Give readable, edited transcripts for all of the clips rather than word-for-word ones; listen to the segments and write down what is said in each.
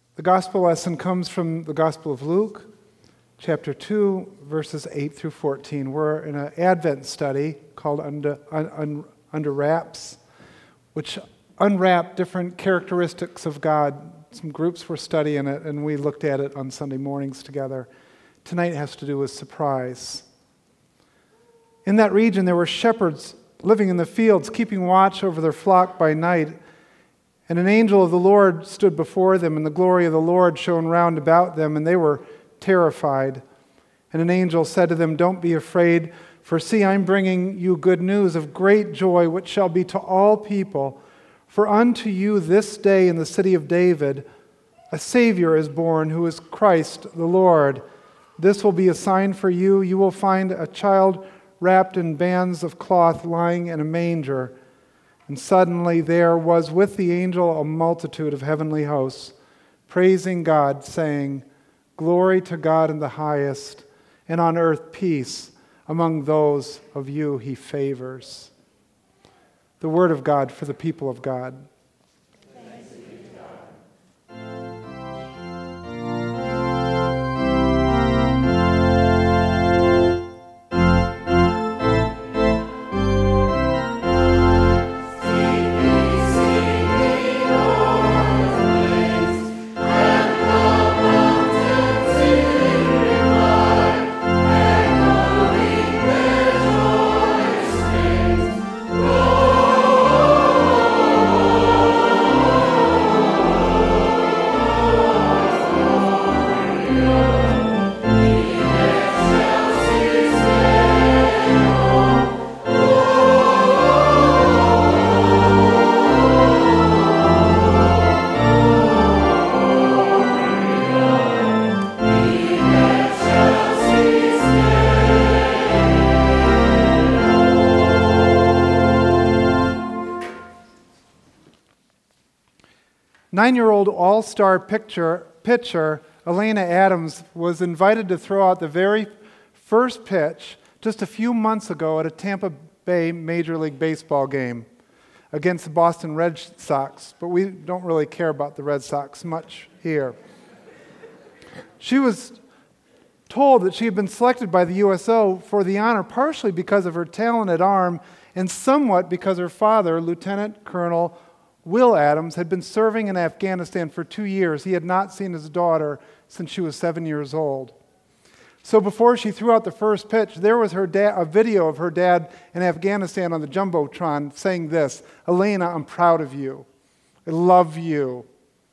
The gospel lesson comes from the Gospel of Luke, chapter 2, verses 8 through 14. We're in an Advent study called Under Wraps, which unwrap different characteristics of God. Some groups were studying it, and we looked at it on Sunday mornings together. Tonight has to do with surprise. In that region, there were shepherds living in the fields, keeping watch over their flock by night. And an angel of the Lord stood before them, and the glory of the Lord shone round about them, and they were terrified. And an angel said to them, "Don't be afraid, for see, I'm bringing you good news of great joy, which shall be to all people. For unto you this day in the city of David a Savior is born, who is Christ the Lord. This will be a sign for you. You will find a child wrapped in bands of cloth lying in a manger." And suddenly there was with the angel a multitude of heavenly hosts, praising God, saying, "Glory to God in the highest, and on earth peace among those of you he favors." The word of God for the people of God. Thanks be to God. 9-year-old all-star pitcher Elena Adams was invited to throw out the very first pitch just a few months ago at a Tampa Bay Major League Baseball game against the Boston Red Sox, but we don't really care about the Red Sox much here. She was told that she had been selected by the USO for the honor partially because of her talented arm and somewhat because her father, Lieutenant Colonel Will Adams, had been serving in Afghanistan for 2 years. He had not seen his daughter since she was 7 years old. So before she threw out the first pitch, there was a video of her dad in Afghanistan on the Jumbotron saying this, "Elena, I'm proud of you. I love you.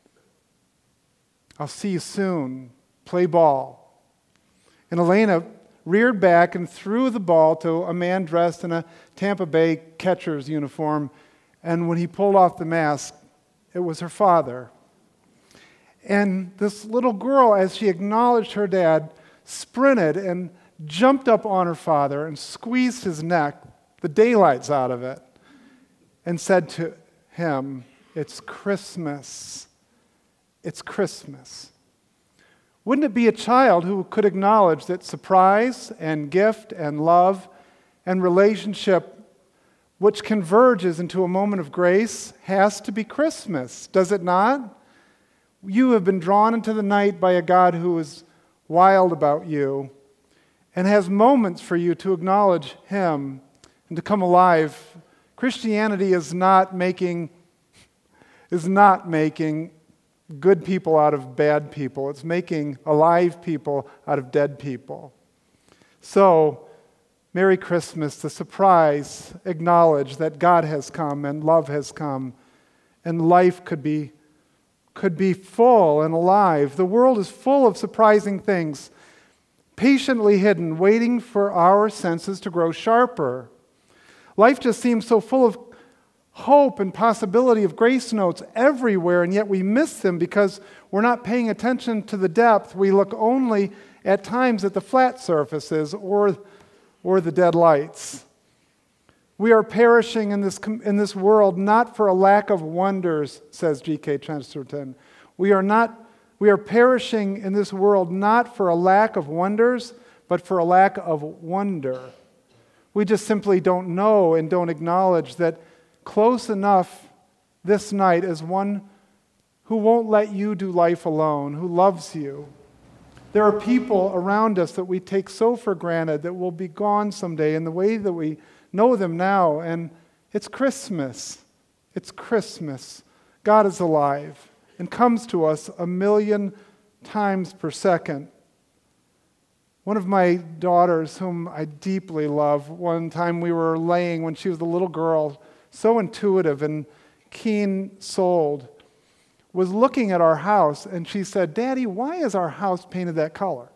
I'll see you soon. Play ball." And Elena reared back and threw the ball to a man dressed in a Tampa Bay catcher's uniform. And when he pulled off the mask, it was her father. And this little girl, as she acknowledged her dad, sprinted and jumped up on her father and squeezed his neck, the daylights out of it, and said to him, "It's Christmas. It's Christmas." Wouldn't it be a child who could acknowledge that surprise and gift and love and relationship, which converges into a moment of grace, has to be Christmas, does it not? You have been drawn into the night by a God who is wild about you and has moments for you to acknowledge Him and to come alive. Christianity is not making good people out of bad people. It's making alive people out of dead people. So, Merry Christmas, the surprise, acknowledge that God has come and love has come and life could be full and alive. The world is full of surprising things, patiently hidden, waiting for our senses to grow sharper. Life just seems so full of hope and possibility of grace notes everywhere, and yet we miss them because we're not paying attention to the depth. We look only at times at the flat surfaces or the dead lights. We are perishing in this world not for a lack of wonders, says G.K. Chesterton. We are perishing in this world not for a lack of wonders, but for a lack of wonder. We just simply don't know and don't acknowledge that close enough this night is one who won't let you do life alone, who loves you. There are people around us that we take so for granted that will be gone someday in the way that we know them now. And it's Christmas. It's Christmas. God is alive and comes to us 1,000,000 times per second. One of my daughters, whom I deeply love, one time we were laying when she was a little girl, so intuitive and keen-souled, was looking at our house, and she said, "Daddy, why is our house painted that color?"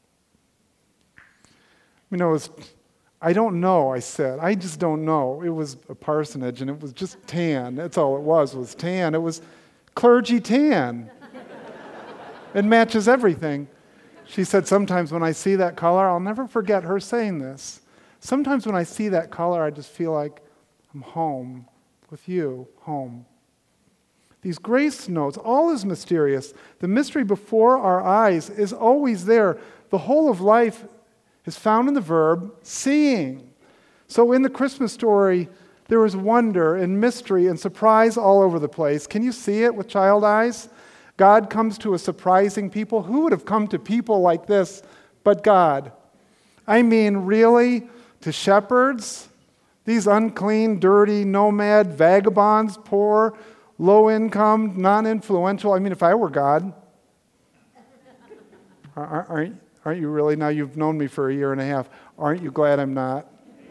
I don't know, I said. I just don't know. It was a parsonage, and it was just tan. That's all it was tan. It was clergy tan. It matches everything. She said, "Sometimes when I see that color," I'll never forget her saying this, "sometimes when I see that color, I just feel like I'm home with you, home." These grace notes, all is mysterious. The mystery before our eyes is always there. The whole of life is found in the verb seeing. So in the Christmas story, there is wonder and mystery and surprise all over the place. Can you see it with child eyes? God comes to a surprising people. Who would have come to people like this but God? I mean, really, to shepherds? These unclean, dirty, nomad, vagabonds, poor, low income, non-influential. I mean, if I were God, aren't you really? Now you've known me for 1.5 years. Aren't you glad I'm not?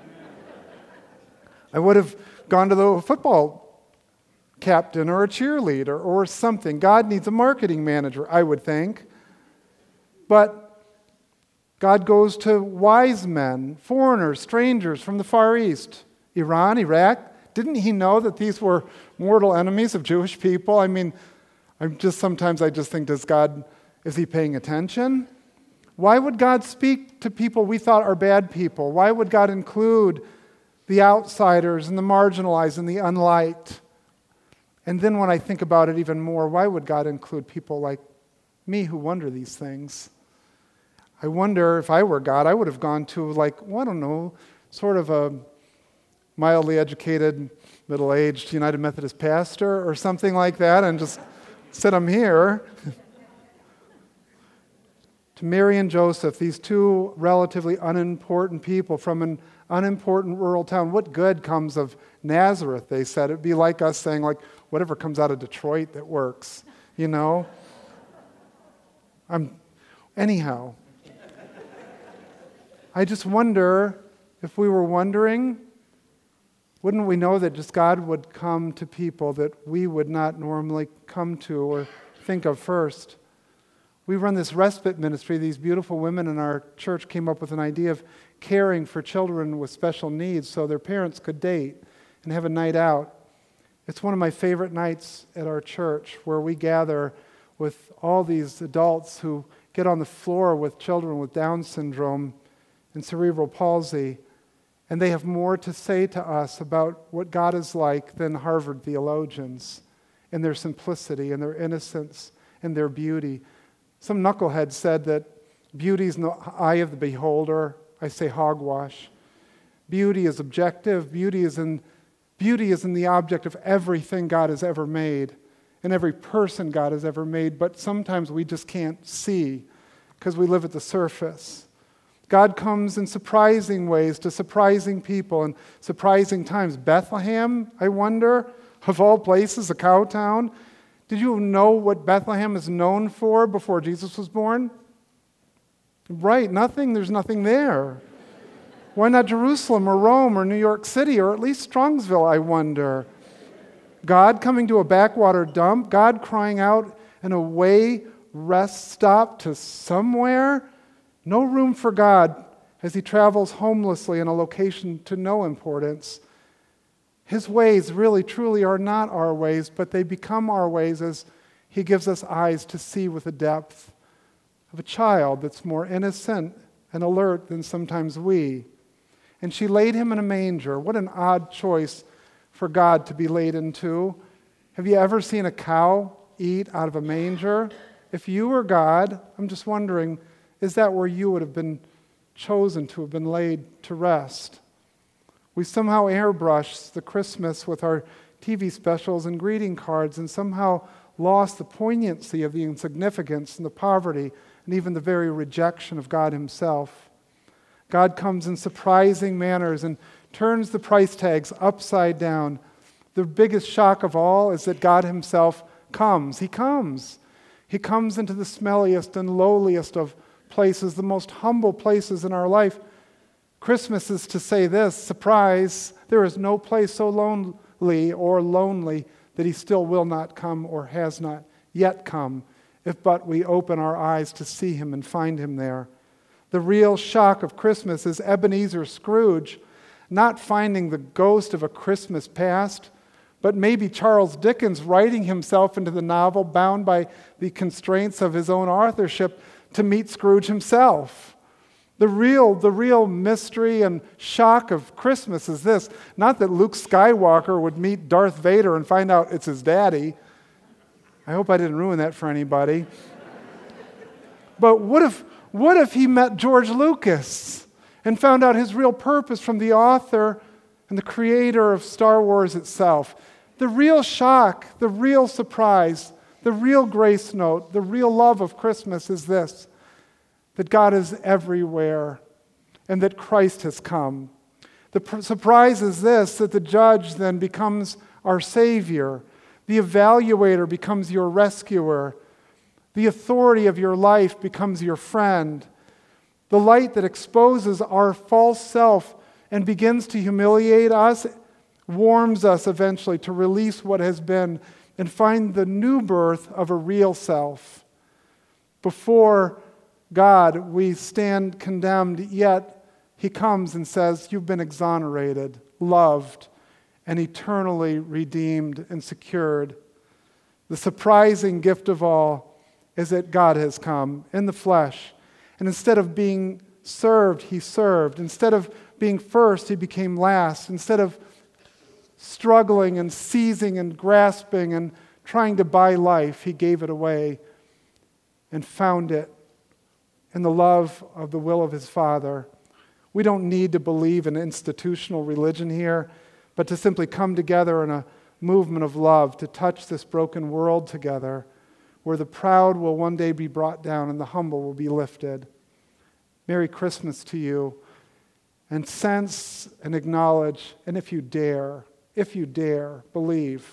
I would have gone to the football captain or a cheerleader or something. God needs a marketing manager, I would think. But God goes to wise men, foreigners, strangers from the Far East, Iran, Iraq. Didn't he know that these were mortal enemies of Jewish people? I mean, sometimes I just think, is he paying attention? Why would God speak to people we thought are bad people? Why would God include the outsiders and the marginalized and the unliked? And then when I think about it even more, why would God include people like me who wonder these things? I wonder if I were God, I would have gone to sort of a mildly educated, middle-aged United Methodist pastor or something like that and just said, "I'm here." To Mary and Joseph, these two relatively unimportant people from an unimportant rural town, what good comes of Nazareth, they said. It'd be like us saying, whatever comes out of Detroit that works, Anyhow, I just wonder, if we were wondering, wouldn't we know that just God would come to people that we would not normally come to or think of first? We run this respite ministry. These beautiful women in our church came up with an idea of caring for children with special needs so their parents could date and have a night out. It's one of my favorite nights at our church where we gather with all these adults who get on the floor with children with Down syndrome and cerebral palsy. And they have more to say to us about what God is like than Harvard theologians in their simplicity and their innocence and their beauty. Some knucklehead said that beauty is in the eye of the beholder. I say hogwash. Beauty is objective. Beauty is in the object of everything God has ever made and every person God has ever made. But sometimes we just can't see because we live at the surface. God comes in surprising ways to surprising people and surprising times. Bethlehem, I wonder, of all places, a cow town. Did you know what Bethlehem is known for before Jesus was born? Right, nothing. There's nothing there. Why not Jerusalem or Rome or New York City or at least Strongsville, I wonder? God coming to a backwater dump, God crying out in a way rest stop to somewhere. No room for God as he travels homelessly in a location to no importance. His ways really, truly are not our ways, but they become our ways as he gives us eyes to see with the depth of a child that's more innocent and alert than sometimes we. And she laid him in a manger. What an odd choice for God to be laid into. Have you ever seen a cow eat out of a manger? If you were God, I'm just wondering, is that where you would have been chosen to have been laid to rest? We somehow airbrush the Christmas with our TV specials and greeting cards and somehow lost the poignancy of the insignificance and the poverty and even the very rejection of God himself. God comes in surprising manners and turns the price tags upside down. The biggest shock of all is that God himself comes. He comes. He comes into the smelliest and lowliest of places, the most humble places in our life. Christmas is to say this, surprise, there is no place so lonely or lonely that he still will not come or has not yet come, if but we open our eyes to see him and find him there. The real shock of Christmas is Ebenezer Scrooge not finding the ghost of a Christmas past, but maybe Charles Dickens writing himself into the novel bound by the constraints of his own authorship to meet Scrooge himself. The real mystery and shock of Christmas is this, not that Luke Skywalker would meet Darth Vader and find out it's his daddy. I hope I didn't ruin that for anybody. But what if he met George Lucas and found out his real purpose from the author and the creator of Star Wars itself? The real shock, the real surprise, the real grace note, the real love of Christmas is this, that God is everywhere and that Christ has come. The surprise is this, that the judge then becomes our Savior. The evaluator becomes your rescuer. The authority of your life becomes your friend. The light that exposes our false self and begins to humiliate us warms us eventually to release what has been and find the new birth of a real self. Before God, we stand condemned, yet he comes and says, you've been exonerated, loved, and eternally redeemed and secured. The surprising gift of all is that God has come in the flesh. And instead of being served, he served. Instead of being first, he became last. Instead of struggling and seizing and grasping and trying to buy life, he gave it away and found it in the love of the will of his Father. We don't need to believe in institutional religion here, but to simply come together in a movement of love to touch this broken world together, where the proud will one day be brought down and the humble will be lifted. Merry Christmas to you, and sense and acknowledge, and if you dare, believe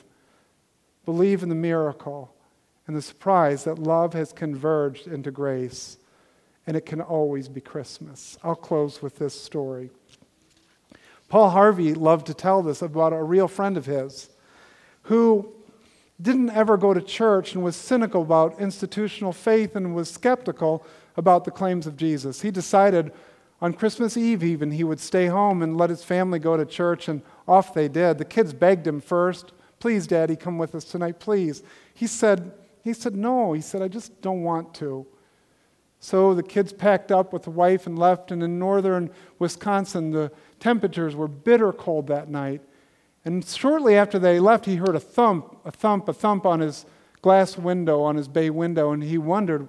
in the miracle and the surprise that love has converged into grace, and it can always be Christmas. I'll close with this story. Paul Harvey loved to tell this about a real friend of his who didn't ever go to church and was cynical about institutional faith and was skeptical about the claims of Jesus. He decided on Christmas Eve even he would stay home and let his family go to church, and off they did. The kids begged him first, please, Daddy, come with us tonight, please. He said, no. He said, I just don't want to. So the kids packed up with the wife and left, and in northern Wisconsin, the temperatures were bitter cold that night. And shortly after they left, he heard a thump on his glass window, on his bay window, and he wondered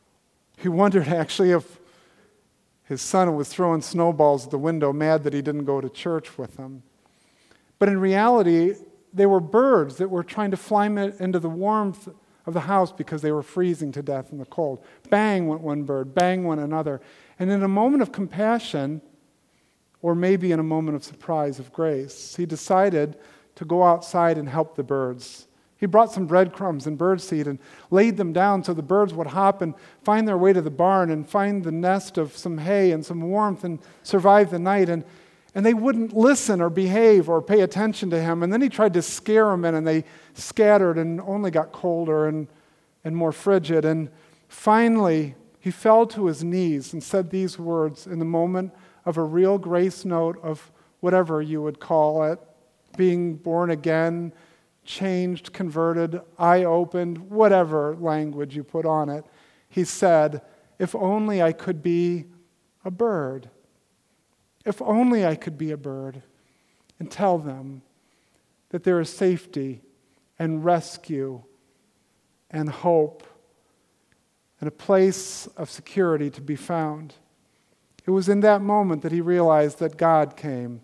actually if his son was throwing snowballs at the window, mad that he didn't go to church with them. But in reality, they were birds that were trying to fly into the warmth of the house because they were freezing to death in the cold. Bang went one bird, bang went another. And in a moment of compassion, or maybe in a moment of surprise of grace, he decided to go outside and help the birds. He brought some breadcrumbs and birdseed and laid them down so the birds would hop and find their way to the barn and find the nest of some hay and some warmth and survive the night. And they wouldn't listen or behave or pay attention to him. And then he tried to scare them and they scattered and only got colder and more frigid. And finally, he fell to his knees and said these words in the moment of a real grace note of whatever you would call it, being born again, changed, converted, eye opened, whatever language you put on it. He said, if only I could be a bird. If only I could be a bird and tell them that there is safety and rescue and hope and a place of security to be found. It was in that moment that he realized that God came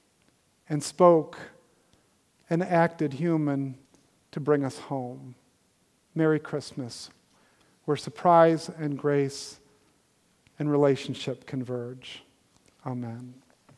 and spoke and acted human to bring us home. Merry Christmas, where surprise and grace and relationship converge. Amen.